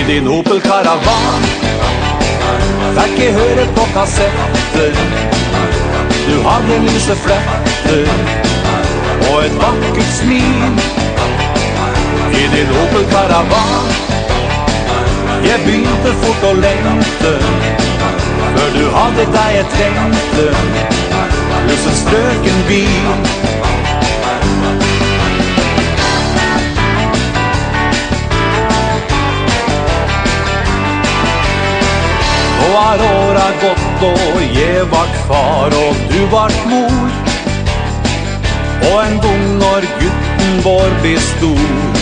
din Opel Caravan. Fikk jeg høre på kassetter, du hadde lyse fletter og et vakkert smil. I din Opel Caravan jeg begynte fort å lengte, før du hadde deg jeg trengte, pluss en strøken bil. Nå har året gått og jeg vart far og du vart mor, og en gang når gutten vår blir stor